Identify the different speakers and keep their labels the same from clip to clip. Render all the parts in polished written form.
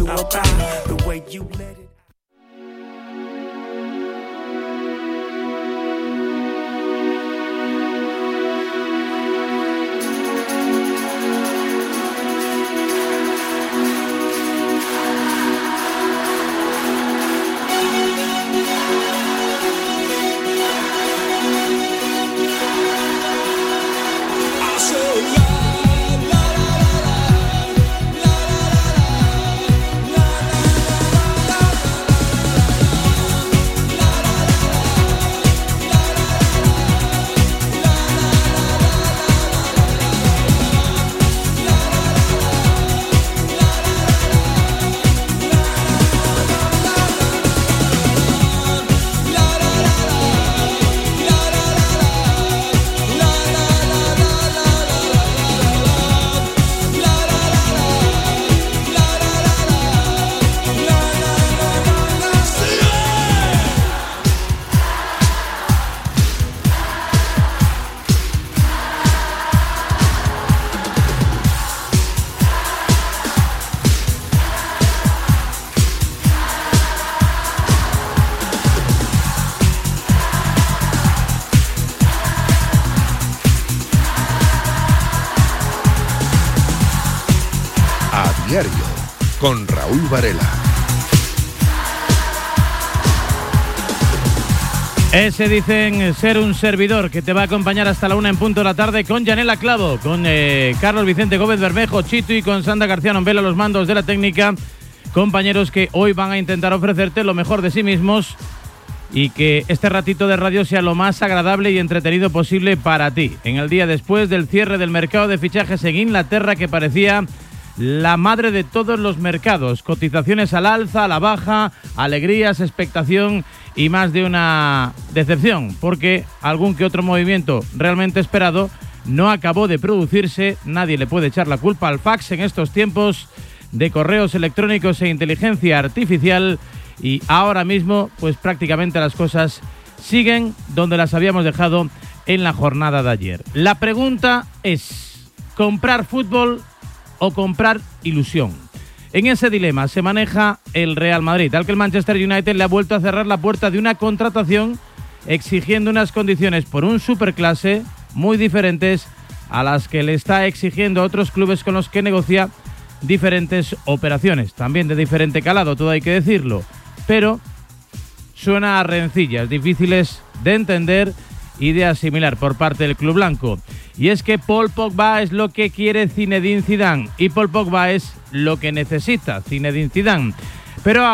Speaker 1: you about the way you let it.
Speaker 2: Diario, con Raúl Varela.
Speaker 3: Ese dicen ser un servidor que te va a acompañar hasta la 1 en punto de la tarde con Yanela Clavo, con Carlos Vicente Gómez Bermejo, Chito y con Sandra García Nombela, los mandos de la técnica. Compañeros que hoy van a intentar ofrecerte lo mejor de sí mismos y que este ratito de radio sea lo más agradable y entretenido posible para ti. En el día después del cierre del mercado de fichajes en Inglaterra, que parecía la madre de todos los mercados, cotizaciones al alza, a la baja, alegrías, expectación y más de una decepción, porque algún que otro movimiento realmente esperado no acabó de producirse. Nadie le puede echar la culpa al fax en estos tiempos de correos electrónicos e inteligencia artificial, y ahora mismo pues prácticamente las cosas siguen donde las habíamos dejado en la jornada de ayer. La pregunta es: ¿comprar fútbol o comprar ilusión? En ese dilema se maneja el Real Madrid, tal que el Manchester United le ha vuelto a cerrar la puerta de una contratación exigiendo unas condiciones por un superclase muy diferentes a las que le está exigiendo a otros clubes con los que negocia diferentes operaciones, también de diferente calado, todo hay que decirlo, pero suena a rencillas difíciles de entender y de asimilar por parte del club blanco. Y es que Paul Pogba es lo que quiere Zinedine Zidane y Paul Pogba es lo que necesita Zinedine Zidane. Pero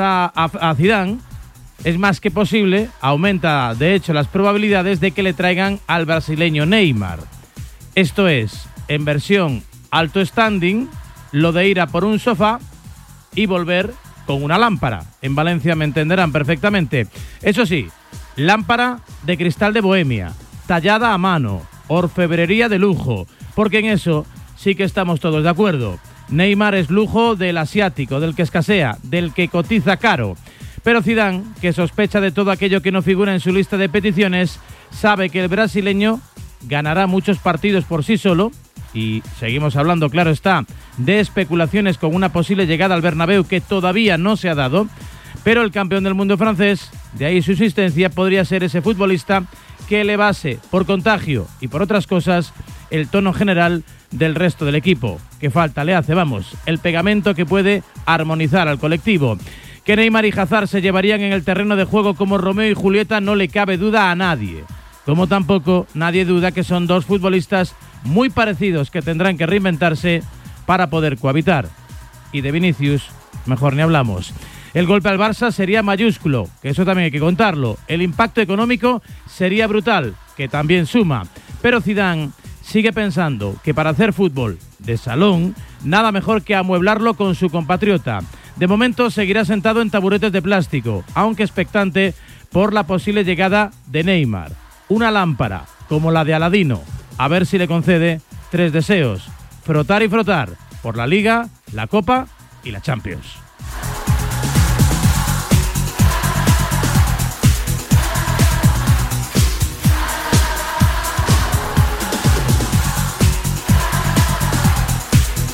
Speaker 3: a Zidane es más que posible, aumenta de hecho las probabilidades de que le traigan al brasileño Neymar. Esto es, en versión alto standing, lo de ir a por un sofá y volver con una lámpara. En Valencia me entenderán perfectamente. Eso sí, lámpara de cristal de Bohemia, tallada a mano, orfebrería de lujo, porque en eso sí que estamos todos de acuerdo. Neymar es lujo del asiático, del que escasea, del que cotiza caro. Pero Zidane, que sospecha de todo aquello que no figura en su lista de peticiones, sabe que el brasileño ganará muchos partidos por sí solo, y seguimos hablando, claro está, de especulaciones con una posible llegada al Bernabéu que todavía no se ha dado, pero el campeón del mundo francés, de ahí su existencia, podría ser ese futbolista que elevase por contagio y por otras cosas el tono general del resto del equipo. Que falta le hace, vamos, el pegamento que puede armonizar al colectivo. Que Neymar y Hazard se llevarían en el terreno de juego como Romeo y Julieta no le cabe duda a nadie. Como tampoco nadie duda que son dos futbolistas muy parecidos que tendrán que reinventarse para poder cohabitar. Y de Vinicius, mejor ni hablamos. El golpe al Barça sería mayúsculo, que eso también hay que contarlo. El impacto económico sería brutal, que también suma. Pero Zidane sigue pensando que para hacer fútbol de salón, nada mejor que amueblarlo con su compatriota. De momento seguirá sentado en taburetes de plástico, aunque expectante por la posible llegada de Neymar. Una lámpara, como la de Aladino, a ver si le concede 3 deseos: frotar y frotar por la Liga, la Copa y la Champions.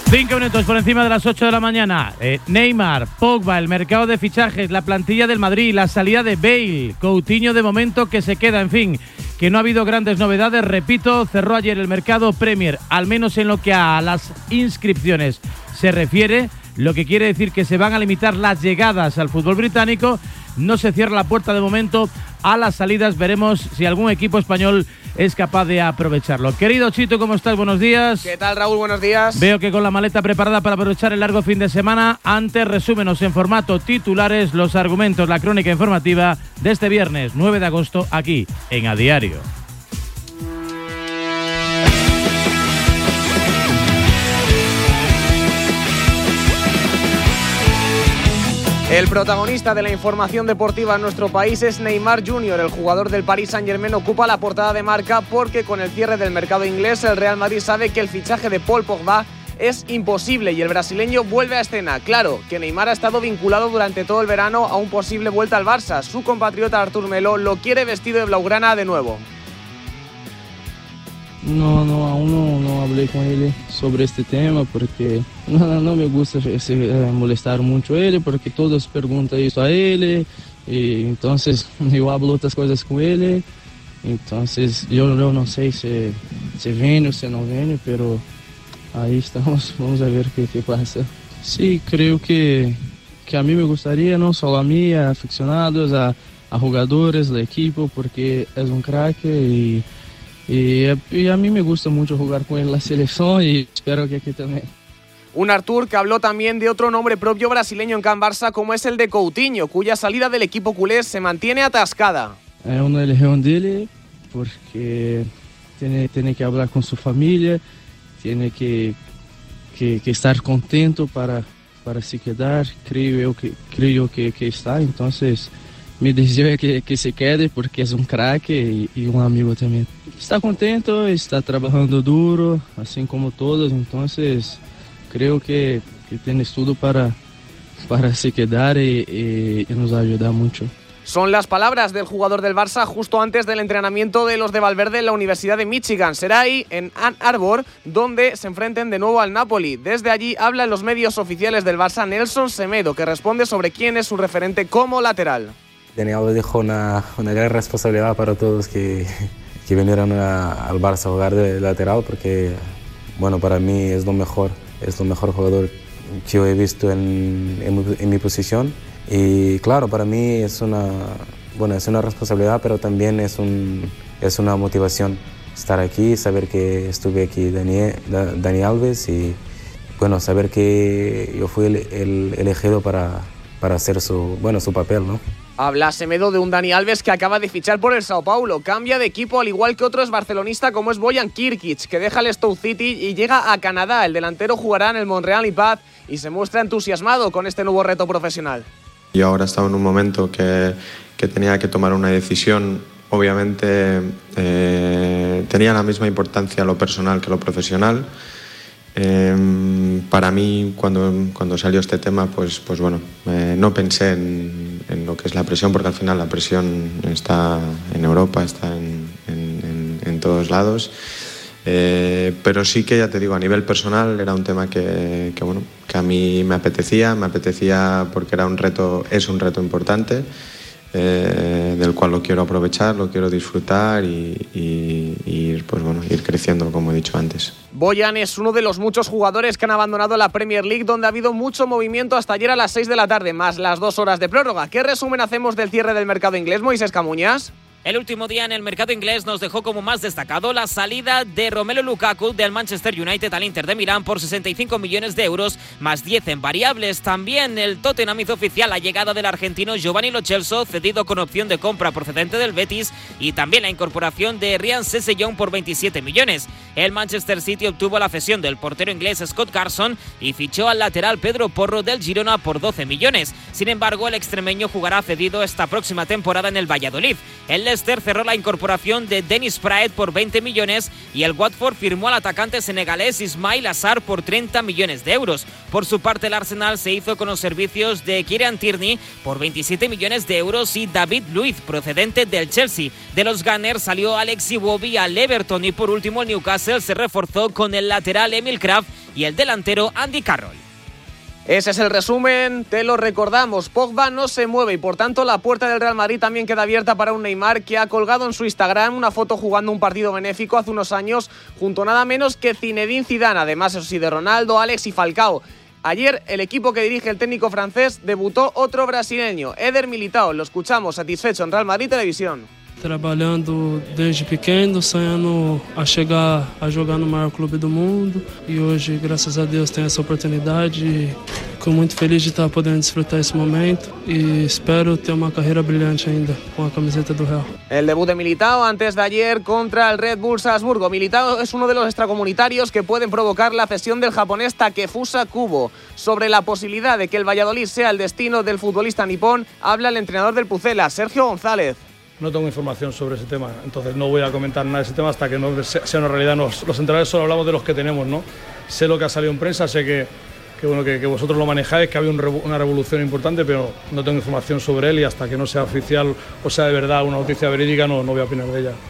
Speaker 3: 5 minutos por encima de las 8 de la mañana. Neymar, Pogba, el mercado de fichajes, la plantilla del Madrid, la salida de Bale, Coutinho de momento que se queda, en fin, que no ha habido grandes novedades. Repito, cerró ayer el mercado Premier, al menos en lo que a las inscripciones se refiere, lo que quiere decir que se van a limitar las llegadas al fútbol británico. No se cierra la puerta de momento a las salidas. Veremos si algún equipo español es capaz de aprovecharlo. Querido Chito, ¿cómo estás? Buenos días.
Speaker 4: ¿Qué tal, Raúl? Buenos días.
Speaker 3: Veo que con la maleta preparada para aprovechar el largo fin de semana. Antes, resúmenos en formato titulares los argumentos, la crónica informativa de este viernes 9 de agosto aquí en A Diario.
Speaker 4: El protagonista de la información deportiva en nuestro país es Neymar Jr. El jugador del Paris Saint-Germain ocupa la portada de Marca porque con el cierre del mercado inglés el Real Madrid sabe que el fichaje de Paul Pogba es imposible y el brasileño vuelve a escena. Claro que Neymar ha estado vinculado durante todo el verano a un posible vuelta al Barça. Su compatriota Artur Melo lo quiere vestido de blaugrana de nuevo.
Speaker 5: Aún no hablé con él sobre este tema porque no me gusta molestar mucho a él porque todos preguntan eso a él y entonces yo hablo otras cosas con él, entonces yo no sé si viene o si no viene, pero ahí estamos, vamos a ver qué pasa. Sí, creo que a mí me gustaría, no solo a mí, a aficionados, a jugadores, al equipo, porque es un crack y a mí me gusta mucho jugar con él en la selección y espero que aquí también.
Speaker 4: Un Artur que habló también de otro nombre propio brasileño en Can Barça como es el de Coutinho, cuya salida del equipo culé se mantiene atascada.
Speaker 5: Es una elección de él porque tiene que hablar con su familia, tiene que estar contento para se quedar, creo que está, entonces mi deseo es que se quede porque es un crack y un amigo también. Está contento, está trabajando duro, así como todos, entonces creo que tiene todo para se quedar y nos ayuda mucho.
Speaker 4: Son las palabras del jugador del Barça justo antes del entrenamiento de los de Valverde en la Universidad de Michigan. Será ahí, en Ann Arbor, donde se enfrenten de nuevo al Napoli. Desde allí habla en los medios oficiales del Barça Nelson Semedo, que responde sobre quién es su referente como lateral.
Speaker 6: Dani Alves dejó una gran responsabilidad para todos que vinieron al Barça a jugar de lateral, porque bueno, para mí es lo mejor jugador que yo he visto en mi posición. Y claro, para mí es una responsabilidad, pero también es una motivación estar aquí, saber que estuve aquí Dani Alves y bueno, saber que yo fui el elegido para hacer su papel, ¿no?
Speaker 4: Habla Semedo de un Dani Alves que acaba de fichar por el Sao Paulo. Cambia de equipo al igual que otro es barcelonista como es Bojan Kirkic, que deja el Stoke City y llega a Canadá. El delantero jugará en el Montreal Impact y se muestra entusiasmado con este nuevo reto profesional.
Speaker 7: Yo ahora estaba en un momento que tenía que tomar una decisión. Obviamente tenía la misma importancia lo personal que lo profesional. Para mí, cuando salió este tema, pues bueno, no pensé en lo que es la presión, porque al final la presión está en Europa, está en todos lados. Pero sí que, ya te digo, a nivel personal era un tema que a mí me apetecía porque es un reto importante, del cual lo quiero aprovechar, lo quiero disfrutar y ir creciendo, como he dicho antes.
Speaker 4: Bojan es uno de los muchos jugadores que han abandonado la Premier League, donde ha habido mucho movimiento hasta ayer a las 6 de la tarde, más las 2 horas de prórroga. ¿Qué resumen hacemos del cierre del mercado inglés, Moisés Camuñas?
Speaker 8: El último día en el mercado inglés nos dejó como más destacado la salida de Romelu Lukaku del Manchester United al Inter de Milán por 65 millones de euros, más 10 en variables. También el Tottenham hizo oficial la llegada del argentino Giovanni Lo Celso, cedido con opción de compra procedente del Betis, y también la incorporación de Ryan Sessegnon por 27 millones. El Manchester City obtuvo la cesión del portero inglés Scott Carson y fichó al lateral Pedro Porro del Girona por 12 millones. Sin embargo, el extremeño jugará cedido esta próxima temporada en el Valladolid. El Leicester cerró la incorporación de Dennis Praet por 20 millones y el Watford firmó al atacante senegalés Ismail Assar por 30 millones de euros. Por su parte, el Arsenal se hizo con los servicios de Kieran Tierney por 27 millones de euros y David Luiz, procedente del Chelsea. De los Gunners salió Alex Iwobi al Everton y por último el Newcastle se reforzó con el lateral Emil Kraft y el delantero Andy Carroll.
Speaker 4: Ese es el resumen, te lo recordamos. Pogba no se mueve y por tanto la puerta del Real Madrid también queda abierta para un Neymar que ha colgado en su Instagram una foto jugando un partido benéfico hace unos años junto a nada menos que Zinedine Zidane, además eso sí de Ronaldo, Alex y Falcao. Ayer el equipo que dirige el técnico francés debutó otro brasileño, Éder Militão. Lo escuchamos satisfecho en Real Madrid Televisión.
Speaker 5: Trabalhando desde pequeno, sonhando a chegar a jogar no maior clube do mundo e hoje, graças a Deus, tenho essa oportunidade e fico muito feliz de estar podendo desfrutar esse momento e espero ter uma carreira brilhante ainda com a camiseta do Real.
Speaker 4: El debut de Militão antes de ayer contra el Red Bull Salzburgo. Militão es uno de los extracomunitarios que pueden provocar la cesión del japonés Takefusa Kubo. Sobre la posibilidad de que el Valladolid sea el destino del futbolista nipón, habla el entrenador del Pucela, Sergio González.
Speaker 9: No tengo información sobre ese tema, entonces no voy a comentar nada de ese tema hasta que no sea una realidad. Los entrenadores solo hablamos de los que tenemos, ¿no? Sé lo que ha salido en prensa, sé que vosotros lo manejáis, que había una revolución importante, pero no tengo información sobre él y hasta que no sea oficial o sea de verdad una noticia verídica no voy a opinar de ella.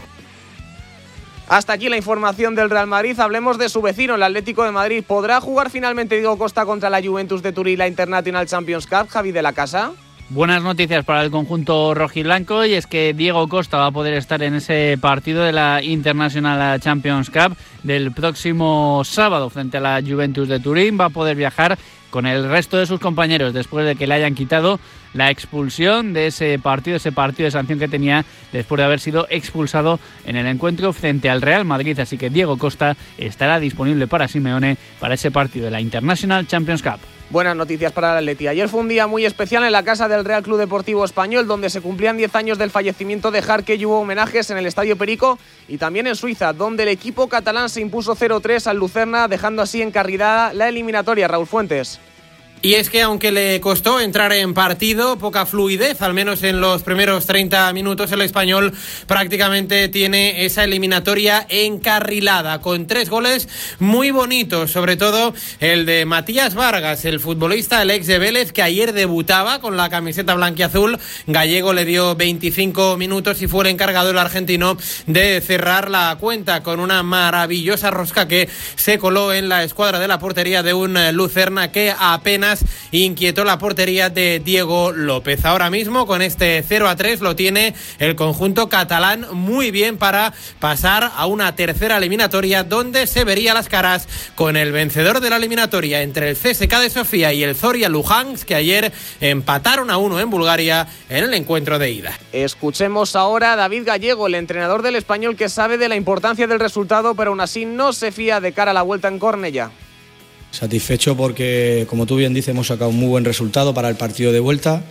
Speaker 4: Hasta aquí la información del Real Madrid. Hablemos de su vecino, el Atlético de Madrid. ¿Podrá jugar finalmente Diego Costa contra la Juventus de Turín la International Champions Cup, Javi de la Casa?
Speaker 10: Buenas noticias para el conjunto rojiblanco y es que Diego Costa va a poder estar en ese partido de la International Champions Cup del próximo sábado frente a la Juventus de Turín. Va a poder viajar con el resto de sus compañeros después de que le hayan quitado la expulsión de ese partido de sanción que tenía después de haber sido expulsado en el encuentro frente al Real Madrid. Así que Diego Costa estará disponible para Simeone para ese partido de la International Champions Cup.
Speaker 4: Buenas noticias para el Atleti. Ayer fue un día muy especial en la casa del Real Club Deportivo Español, donde se cumplían 10 años del fallecimiento de Jarque y hubo homenajes en el Estadio Perico y también en Suiza, donde el equipo catalán se impuso 0-3 al Lucerna, dejando así encarrilada la eliminatoria. Raúl Fuentes.
Speaker 11: Y es que aunque le costó entrar en partido, poca fluidez, al menos en los primeros 30 minutos, el Español prácticamente tiene esa eliminatoria encarrilada, con 3 goles muy bonitos, sobre todo el de Matías Vargas, el futbolista, el ex de Vélez, que ayer debutaba con la camiseta blanquiazul. Gallego le dio 25 minutos y fue el encargado, el argentino, de cerrar la cuenta con una maravillosa rosca que se coló en la escuadra de la portería de un Lucerna que apenas inquietó la portería de Diego López. Ahora mismo con este 0-3 lo tiene el conjunto catalán muy bien para pasar a una tercera eliminatoria donde se vería las caras con el vencedor de la eliminatoria entre el CSKA de Sofía y el Zorya Luhansk, que ayer empataron a 1 en Bulgaria en el encuentro de ida.
Speaker 4: Escuchemos ahora a David Gallego, el entrenador del Español, que sabe de la importancia del resultado, pero aún así no se fía de cara a la vuelta en Cornellá.
Speaker 12: Satisfecho porque, como tú bien dices, hemos sacado un muy buen resultado para el partido de vuelta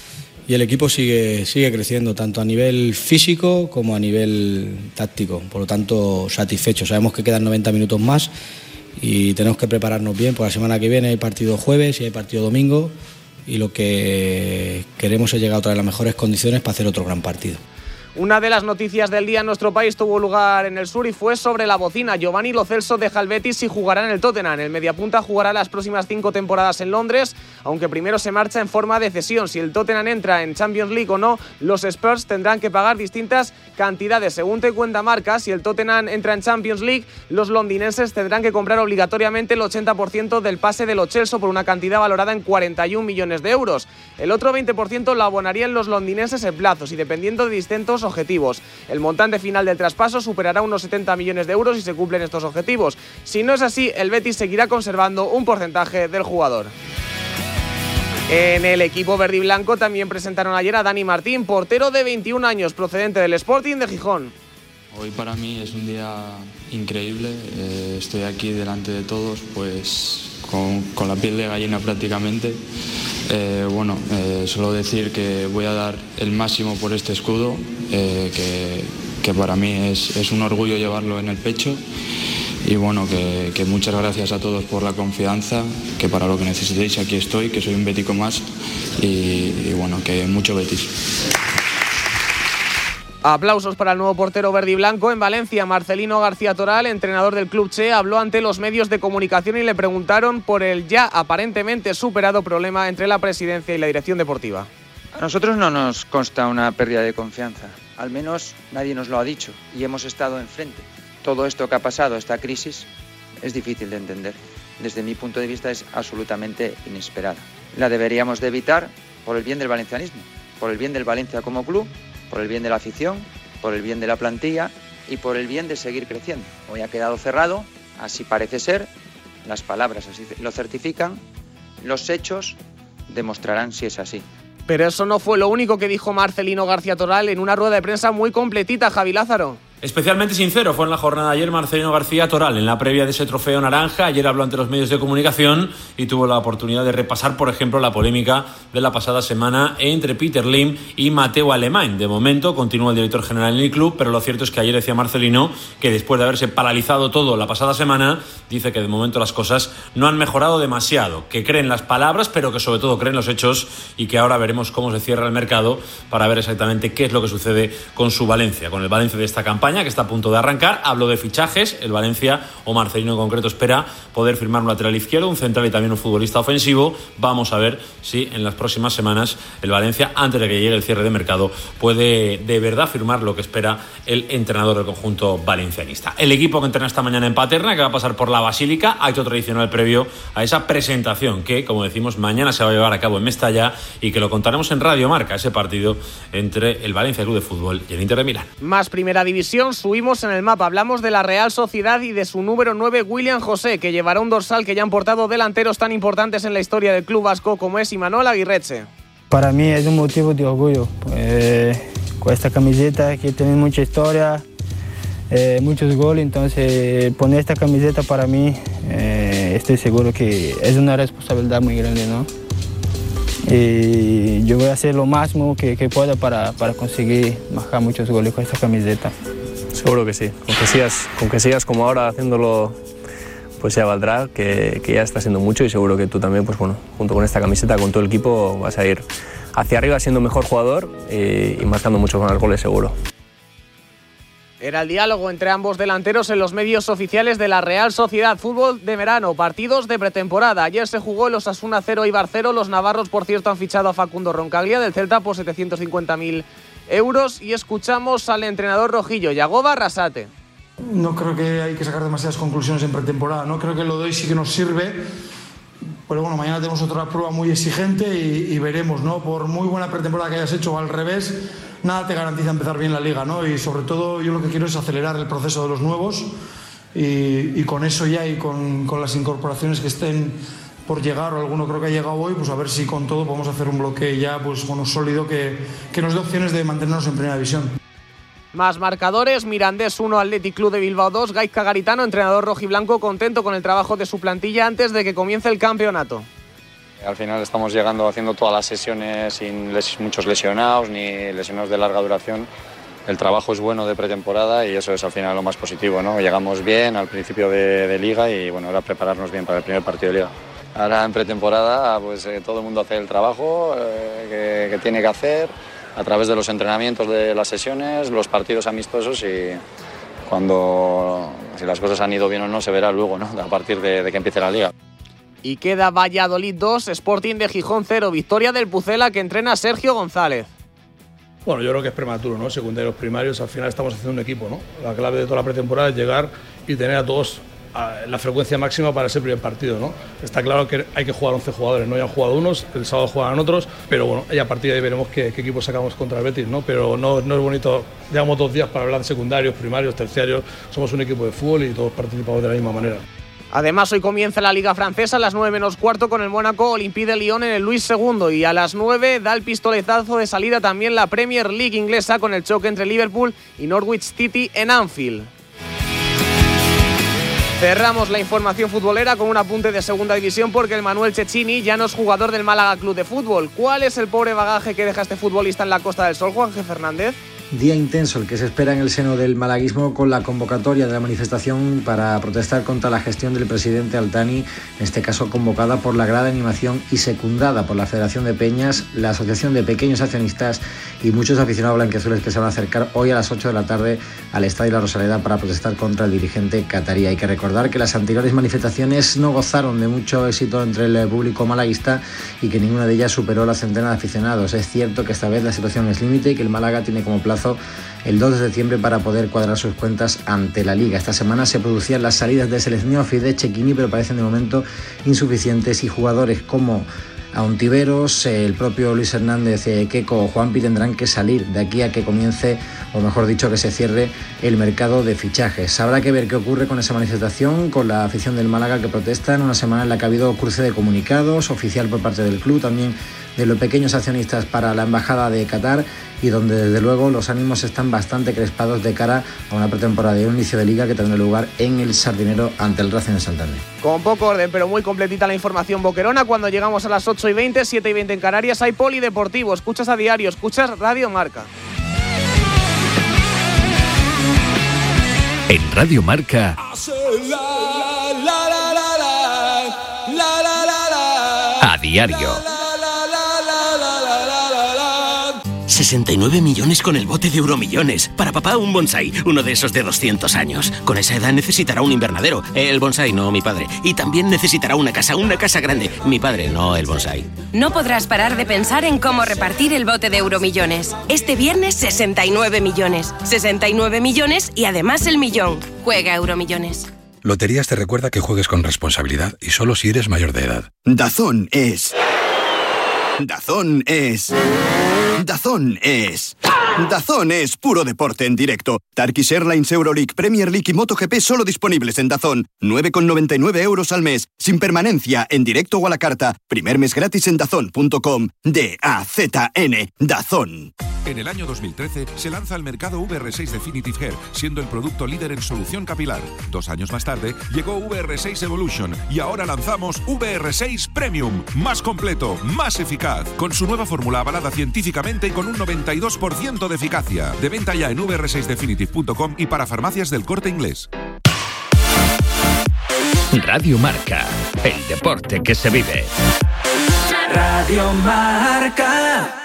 Speaker 12: y el equipo sigue creciendo, tanto a nivel físico como a nivel táctico. Por lo tanto, satisfecho. Sabemos que quedan 90 minutos más y tenemos que prepararnos bien, por la semana que viene hay partido jueves y hay partido domingo y lo que queremos es llegar a otra de las mejores condiciones para hacer otro gran partido.
Speaker 4: Una de las noticias del día en nuestro país tuvo lugar en el sur y fue sobre la bocina. Giovanni Lo Celso deja el Betis y jugará en el Tottenham. El mediapunta jugará las próximas 5 temporadas en Londres, aunque primero se marcha en forma de cesión. Si el Tottenham entra en Champions League o no, los Spurs tendrán que pagar distintas cantidades. Según te cuenta Marca, si el Tottenham entra en Champions League, los londinenses tendrán que comprar obligatoriamente el 80% del pase de Lo Celso por una cantidad valorada en 41 millones de euros. El otro 20% lo abonarían los londinenses en plazos y dependiendo de distintos objetivos. El montante final del traspaso superará unos 70 millones de euros si se cumplen estos objetivos. Si no es así, el Betis seguirá conservando un porcentaje del jugador. En el equipo verde y blanco también presentaron ayer a Dani Martín, portero de 21 años, procedente del Sporting de Gijón.
Speaker 13: Hoy para mí es un día increíble, estoy aquí delante de todos pues con la piel de gallina prácticamente. Solo decir que voy a dar el máximo por este escudo, que para mí es un orgullo llevarlo en el pecho. Y bueno, que muchas gracias a todos por la confianza, que para lo que necesitéis aquí estoy, que soy un bético más y bueno, que mucho Betis.
Speaker 4: Aplausos para el nuevo portero verde y blanco. En Valencia, Marcelino García Toral, entrenador del Club Che, habló ante los medios de comunicación y le preguntaron por el ya aparentemente superado problema entre la presidencia y la dirección deportiva.
Speaker 14: A nosotros no nos consta una pérdida de confianza, al menos nadie nos lo ha dicho y hemos estado enfrente. Todo esto que ha pasado, esta crisis, es difícil de entender. Desde mi punto de vista es absolutamente inesperada. La deberíamos de evitar por el bien del valencianismo, por el bien del Valencia como club, por el bien de la afición, por el bien de la plantilla y por el bien de seguir creciendo. Hoy ha quedado cerrado, así parece ser, las palabras así lo certifican, los hechos demostrarán si es así.
Speaker 4: Pero eso no fue lo único que dijo Marcelino García Toral en una rueda de prensa muy completita, Javi Lázaro.
Speaker 15: Especialmente sincero fue en la jornada de ayer Marcelino García Toral en la previa de ese trofeo naranja. Ayer habló ante los medios de comunicación y tuvo la oportunidad de repasar, por ejemplo, la polémica de la pasada semana entre Peter Lim y Mateu Alemany. De momento continúa el director general en el club, pero lo cierto es que ayer decía Marcelino que después de haberse paralizado todo la pasada semana, dice que de momento las cosas no han mejorado demasiado, que creen las palabras, pero que sobre todo creen los hechos y que ahora veremos cómo se cierra el mercado para ver exactamente qué es lo que sucede con su Valencia, con el Valencia de esta campaña que está a punto de arrancar. Hablo de fichajes, el Valencia, o Marcelino en concreto, espera poder firmar un lateral izquierdo, un central y también un futbolista ofensivo. Vamos a ver si en las próximas semanas el Valencia, antes de que llegue el cierre de mercado, puede de verdad firmar lo que espera el entrenador del conjunto valencianista. El equipo que entrena esta mañana en Paterna, que va a pasar por la Basílica, acto tradicional previo a esa presentación que, como decimos, mañana se va a llevar a cabo en Mestalla y que lo contaremos en Radio Marca, ese partido entre el Valencia Club de Fútbol y el Inter de Milán.
Speaker 4: Más primera división, subimos en el mapa. Hablamos de la Real Sociedad y de su número 9, William José, que llevará un dorsal que ya han portado delanteros tan importantes en la historia del club vasco como es Imanol Aguirreche.
Speaker 16: Para mí es un motivo de orgullo. Con esta camiseta que tiene mucha historia, muchos goles, entonces poner esta camiseta para mí, estoy seguro que es una responsabilidad muy grande, ¿no? Y yo voy a hacer lo máximo que pueda para conseguir marcar muchos goles con esta camiseta.
Speaker 17: Seguro que sí, con que sigas como ahora haciéndolo, pues ya valdrá, que ya está siendo mucho y seguro que tú también, pues bueno, junto con esta camiseta, con todo el equipo, vas a ir hacia arriba siendo mejor jugador y marcando muchos más goles seguro.
Speaker 4: Era el diálogo entre ambos delanteros en los medios oficiales de la Real Sociedad. Fútbol de verano, partidos de pretemporada. Ayer se jugó el Osasuna 0 Eibar 0. Los navarros, por cierto, han fichado a Facundo Roncaglia del Celta por 750.000 euros. Y escuchamos al entrenador rojillo, Yagoba Arrasate.
Speaker 18: No creo que hay que sacar demasiadas conclusiones en pretemporada, ¿no? Creo que lo de hoy sí que nos sirve. Pero bueno, mañana tenemos otra prueba muy exigente y veremos, ¿no? Por muy buena pretemporada que hayas hecho o al revés, nada te garantiza empezar bien la liga, ¿no? Y sobre todo yo lo que quiero es acelerar el proceso de los nuevos y con eso ya y con las incorporaciones que estén por llegar, o alguno creo que ha llegado hoy, pues a ver si con todo podemos hacer un bloque ya pues bueno, sólido que nos dé opciones de mantenernos en primera división.
Speaker 4: Más marcadores, Mirandés 1, Athletic Club de Bilbao 2, Gaizka Garitano, entrenador rojiblanco, contento con el trabajo de su plantilla antes de que comience el campeonato.
Speaker 19: Al final estamos llegando haciendo todas las sesiones sin muchos lesionados ni lesionados de larga duración. El trabajo es bueno de pretemporada y eso es al final lo más positivo, ¿no? Llegamos bien al principio de liga y bueno, ahora prepararnos bien para el primer partido de liga. Ahora en pretemporada pues todo el mundo hace el trabajo que tiene que hacer a través de los entrenamientos de las sesiones, los partidos amistosos y si las cosas han ido bien o no se verá luego, ¿no? A partir de que empiece la liga.
Speaker 4: Y queda Valladolid 2, Sporting de Gijón 0, victoria del Pucela que entrena Sergio González.
Speaker 9: Bueno, yo creo que es prematuro, ¿no? Secundarios, primarios, al final estamos haciendo un equipo, ¿no? La clave de toda la pretemporada es llegar y tener a todos la frecuencia máxima para ese primer partido, ¿no? Está claro que hay que jugar 11 jugadores, no ya han jugado unos, el sábado jugarán otros, pero bueno, y a partir de ahí veremos qué equipo sacamos contra el Betis, ¿no? Pero no es bonito, llevamos 2 días para hablar de secundarios, primarios, terciarios, somos un equipo de fútbol y todos participamos de la misma manera.
Speaker 4: Además, hoy comienza la Liga Francesa a las 9 menos cuarto con el Mónaco Olympique de Lyon en el Luis II y a las 9 da el pistoletazo de salida también la Premier League inglesa con el choque entre Liverpool y Norwich City en Anfield. Cerramos la información futbolera con un apunte de segunda división porque el Manuel Cecchini ya no es jugador del Málaga Club de Fútbol. ¿Cuál es el pobre bagaje que deja este futbolista en la Costa del Sol, Juanje Fernández?
Speaker 20: Día intenso el que se espera en el seno del malaguismo con la convocatoria de la manifestación para protestar contra la gestión del presidente Altani, en este caso convocada por la Grada Animación y secundada por la Federación de Peñas, la Asociación de Pequeños Accionistas y muchos aficionados blanquiazules que se van a acercar hoy a las 8 de la tarde al Estadio La Rosaleda para protestar contra el dirigente catarí. Hay que recordar que las anteriores manifestaciones no gozaron de mucho éxito entre el público malaguista y que ninguna de ellas superó la centena de aficionados. Es cierto que esta vez la situación es límite y que el Málaga tiene como plazo el 2 de septiembre para poder cuadrar sus cuentas ante la Liga. Esta semana se producían las salidas de Seleznioff y de Cecchini, pero parecen de momento insuficientes y jugadores como Ontiveros, el propio Luis Hernández, Queco o Juanpi tendrán que salir de aquí a que comience, o mejor dicho, que se cierre el mercado de fichajes. Habrá que ver qué ocurre con esa manifestación, con la afición del Málaga que protesta en una semana en la que ha habido cruce de comunicados oficial por parte del club, también de los pequeños accionistas para la Embajada de Qatar, y donde desde luego los ánimos están bastante crespados de cara a una pretemporada y un inicio de liga que tendrá lugar en el Sardinero ante el Racing de Santander.
Speaker 4: Con poco orden pero muy completita la información boquerona. Cuando llegamos a las 8:20, 7:20 en Canarias, hay polideportivo. Escuchas a diario, escuchas Radio Marca.
Speaker 2: En Radio Marca, a diario.
Speaker 21: 69 millones con el bote de Euromillones. Para papá, un bonsai, uno de esos de 200 años. Con esa edad necesitará un invernadero. El bonsai, no mi padre. Y también necesitará una casa grande. Mi padre, no el bonsai.
Speaker 22: No podrás parar de pensar en cómo repartir el bote de Euromillones. Este viernes, 69 millones. 69 millones y además el millón. Juega Euromillones.
Speaker 23: Loterías te recuerda que juegues con responsabilidad y solo si eres mayor de edad.
Speaker 24: DAZN es... DAZN es puro deporte en directo. Turkish Airlines, Euroleague, Premier League y MotoGP solo disponibles en DAZN. 9,99 € al mes. Sin permanencia, en directo o a la carta. Primer mes gratis en DAZN.com. DAZN. DAZN.
Speaker 2: En el año 2013 se lanza al mercado VR6 Definitive Hair, siendo el producto líder en solución capilar. 2 años más tarde llegó VR6 Evolution y ahora lanzamos VR6 Premium. Más completo, más eficaz. Con su nueva fórmula avalada científicamente y con un 92% de eficacia. De venta ya en vr6definitive.com y para farmacias del Corte Inglés.
Speaker 25: Radio Marca, el deporte que se vive.
Speaker 1: Radio Marca.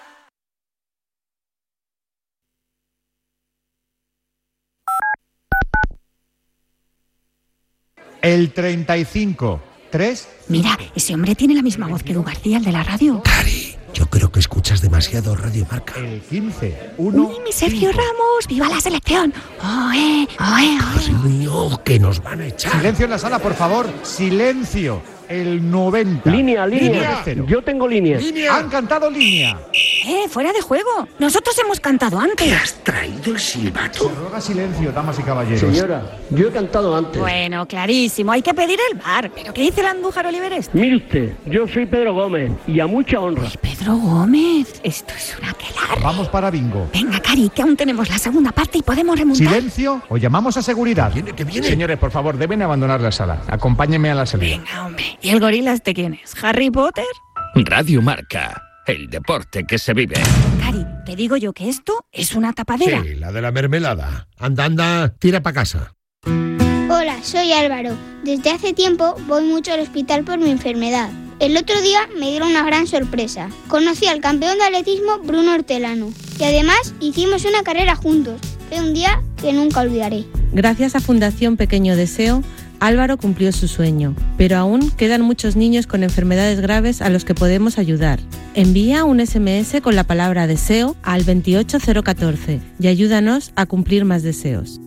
Speaker 26: El 35-3.
Speaker 27: Mira, ese hombre tiene la misma voz que Edu García, el de la radio.
Speaker 28: Cari, yo creo que escuchas demasiado Radio Marca.
Speaker 26: El 15-1.
Speaker 27: ¡Uy, mi Sergio Ramos! ¡Viva la selección! ¡Oe!
Speaker 28: Coño, que nos van a echar.
Speaker 26: Silencio en la sala, por favor. Silencio. El 90.
Speaker 29: Línea. Yo tengo línea.
Speaker 26: Han cantado línea.
Speaker 27: Fuera de juego. Nosotros hemos cantado antes.
Speaker 28: ¿Te has traído el silbato?
Speaker 26: Se ruega silencio, damas y caballeros.
Speaker 29: Señora, yo he cantado antes.
Speaker 27: Bueno, clarísimo. Hay que pedir el bar. ¿Pero qué dice el Andújar Oliveres?
Speaker 29: Mire usted, yo soy Pedro Gómez y a mucha honra.
Speaker 27: Pedro Gómez. Esto es una aquelarre.
Speaker 26: Vamos para bingo.
Speaker 27: Venga, Cari, que aún tenemos la segunda parte y podemos remontar.
Speaker 26: Silencio o llamamos a seguridad.
Speaker 28: ¿Qué viene?
Speaker 26: Señores, por favor, deben abandonar la sala. Acompáñenme a la salida.
Speaker 27: Venga, hombre. ¿Y el gorila este quién es? ¿Harry Potter?
Speaker 25: Radio Marca, el deporte que se vive.
Speaker 27: Cari, te digo yo que esto es una tapadera.
Speaker 28: Sí, la de la mermelada. Anda, tira para casa.
Speaker 30: Hola, soy Álvaro. Desde hace tiempo voy mucho al hospital por mi enfermedad. El otro día me dieron una gran sorpresa. Conocí al campeón de atletismo Bruno Hortelano y además hicimos una carrera juntos. Fue un día que nunca olvidaré.
Speaker 31: Gracias a Fundación Pequeño Deseo, Álvaro cumplió su sueño, pero aún quedan muchos niños con enfermedades graves a los que podemos ayudar. Envía un SMS con la palabra deseo al 28014 y ayúdanos a cumplir más deseos.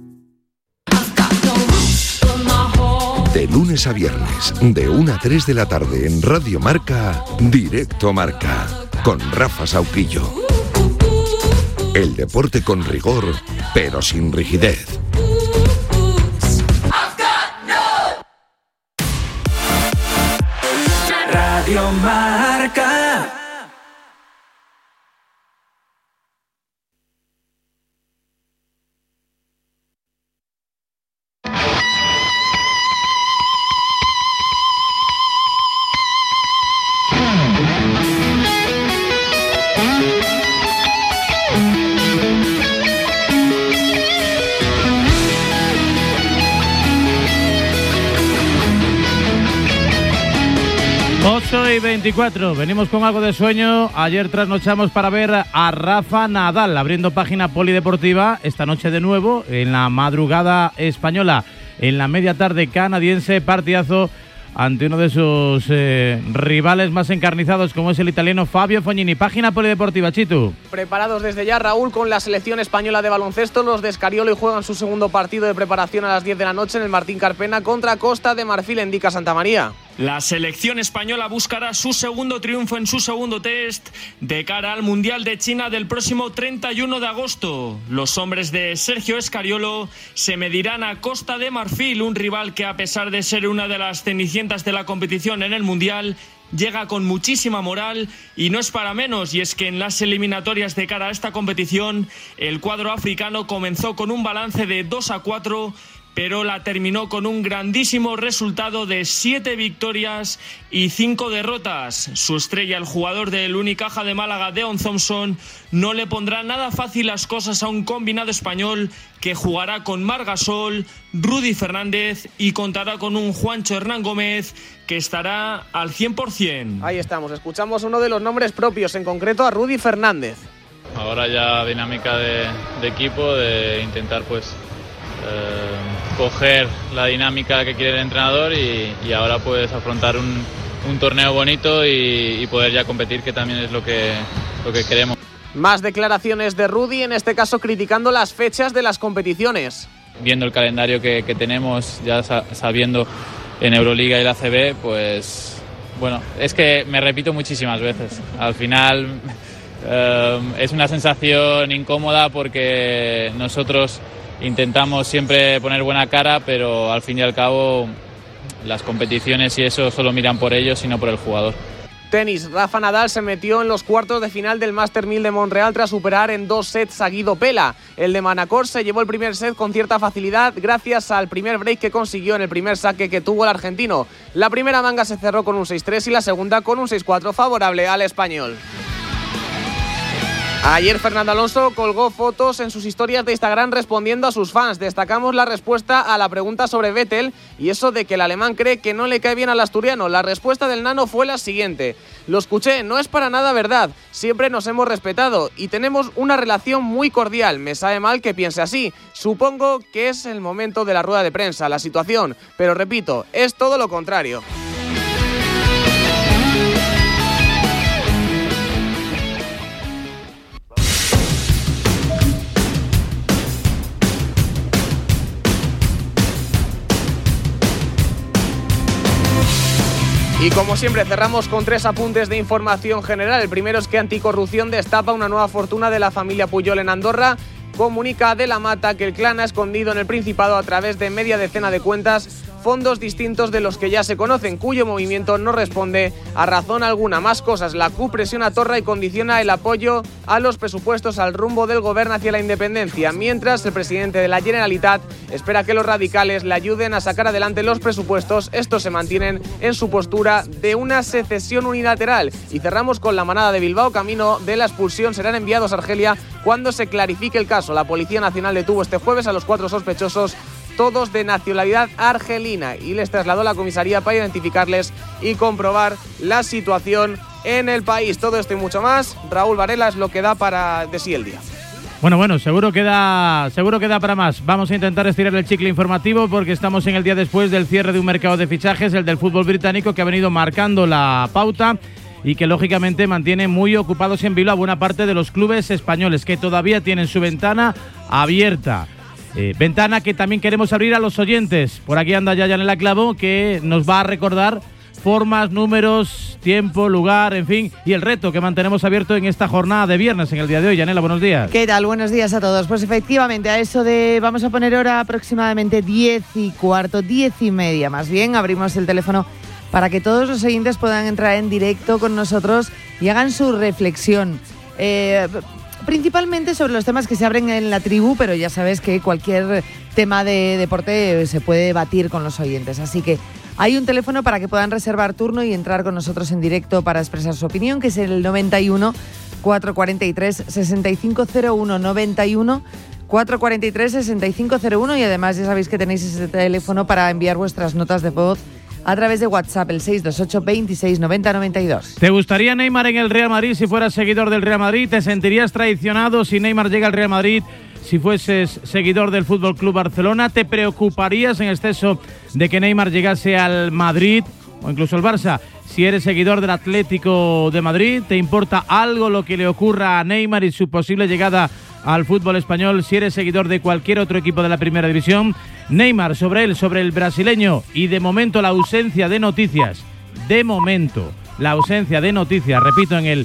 Speaker 2: De lunes a viernes, de 1 a 3 de la tarde en Radio Marca, Directo Marca, con Rafa Sauquillo. El deporte con rigor, pero sin rigidez.
Speaker 1: Radio Marca.
Speaker 3: 11:24. Venimos con algo de sueño. Ayer trasnochamos para ver a Rafa Nadal abriendo página polideportiva. Esta noche de nuevo, en la madrugada española, en la media tarde canadiense, partidazo ante uno de sus rivales más encarnizados, como es el italiano Fabio Fognini. Página polideportiva, Chitu.
Speaker 4: Preparados desde ya, Raúl, con la selección española de baloncesto. Los de Escariolo juegan su segundo partido de preparación a las 10 de la noche en el Martín Carpena contra Costa de Marfil en Dica Santa María.
Speaker 5: La selección española buscará su segundo triunfo en su segundo test de cara al Mundial de China del próximo 31 de agosto. Los hombres de Sergio Escariolo se medirán a Costa de Marfil, un rival que, a pesar de ser una de las cenicientas de la competición en el Mundial, llega con muchísima moral y no es para menos, y es que en las eliminatorias de cara a esta competición el cuadro africano comenzó con un balance de 2-4, pero la terminó con un grandísimo resultado de 7 victorias y 5 derrotas. Su estrella, el jugador del Unicaja de Málaga, Deon Thompson, no le pondrá nada fácil las cosas a un combinado español que jugará con Marc Gasol, Rudy Fernández y contará con un Juancho Hernán Gómez que estará al 100%.
Speaker 4: Ahí estamos, escuchamos uno de los nombres propios, en concreto a Rudy Fernández.
Speaker 6: Ahora ya dinámica de equipo, de intentar pues coger la dinámica que quiere el entrenador y ahora pues afrontar un torneo bonito y poder ya competir, que también es lo que queremos.
Speaker 4: Más declaraciones de Rudy, en este caso criticando las fechas de las competiciones.
Speaker 6: Viendo el calendario que tenemos, ya sabiendo en Euroliga y la ACB, pues bueno, es que me repito muchísimas veces. Al final es una sensación incómoda porque nosotros intentamos siempre poner buena cara, pero al fin y al cabo las competiciones y eso solo miran por ellos y no por el jugador.
Speaker 4: Tenis, Rafa Nadal se metió en los cuartos de final del Master 1000 de Montreal tras superar en 2 sets a Guido Pella. El de Manacor se llevó el primer set con cierta facilidad gracias al primer break que consiguió en el primer saque que tuvo el argentino. La primera manga se cerró con un 6-3 y la segunda con un 6-4 favorable al español. Ayer Fernando Alonso colgó fotos en sus historias de Instagram respondiendo a sus fans. Destacamos la respuesta a la pregunta sobre Vettel y eso de que el alemán cree que no le cae bien al asturiano. La respuesta del nano fue la siguiente: lo escuché, no es para nada verdad, siempre nos hemos respetado y tenemos una relación muy cordial. Me sabe mal que piense así, supongo que es el momento de la rueda de prensa, la situación, pero repito, es todo lo contrario. Y como siempre cerramos con 3 apuntes de información general. El primero es que Anticorrupción destapa una nueva fortuna de la familia Puyol en Andorra. Comunica de la Mata que el clan ha escondido en el Principado a través de media decena de cuentas fondos distintos de los que ya se conocen, cuyo movimiento no responde a razón alguna. Más cosas, la CUP presiona a Torra y condiciona el apoyo a los presupuestos al rumbo del gobierno hacia la independencia, mientras el presidente de la Generalitat espera que los radicales le ayuden a sacar adelante los presupuestos. Estos se mantienen en su postura de una secesión unilateral. Y cerramos con la manada de Bilbao. Camino de la expulsión serán enviados a Argelia cuando se clarifique el caso. La Policía Nacional detuvo este jueves a los 4 sospechosos, todos de nacionalidad argelina, y les trasladó a la comisaría para identificarles y comprobar la situación en el país. Todo esto y mucho más, Raúl Varela, es lo que da para de sí el día.
Speaker 3: Bueno, seguro que da para más. Vamos a intentar estirar el chicle informativo porque estamos en el día después del cierre de un mercado de fichajes, el del fútbol británico, que ha venido marcando la pauta y que lógicamente mantiene muy ocupados en Bilbao a buena parte de los clubes españoles que todavía tienen su ventana abierta. Ventana que también queremos abrir a los oyentes. Por aquí anda Yanela Clavo, que nos va a recordar formas, números, tiempo, lugar, en fin, y el reto que mantenemos abierto en esta jornada de viernes, en el día de hoy. Yanela, buenos días.
Speaker 7: ¿Qué tal? Buenos días a todos. Pues efectivamente, a eso de, vamos a poner hora aproximadamente 10:15, 10:30 más bien, abrimos el teléfono para que todos los oyentes puedan entrar en directo con nosotros y hagan su reflexión. Principalmente sobre los temas que se abren en la tribu, pero ya sabes que cualquier tema de deporte se puede debatir con los oyentes. Así que hay un teléfono para que puedan reservar turno y entrar con nosotros en directo para expresar su opinión, que es el 91 443 6501, 91 443 6501, y además ya sabéis que tenéis ese teléfono para enviar vuestras notas de voz a través de WhatsApp, el 628 26 90 92.
Speaker 3: ¿Te gustaría Neymar en el Real Madrid si fueras seguidor del Real Madrid? ¿Te sentirías traicionado si Neymar llega al Real Madrid si fueses seguidor del Fútbol Club Barcelona? ¿Te preocuparías en exceso de que Neymar llegase al Madrid o incluso al Barça si eres seguidor del Atlético de Madrid? ¿Te importa algo lo que le ocurra a Neymar y su posible llegada al fútbol español si eres seguidor de cualquier otro equipo de la Primera División? Neymar, sobre el brasileño, y de momento la ausencia de noticias, repito, en el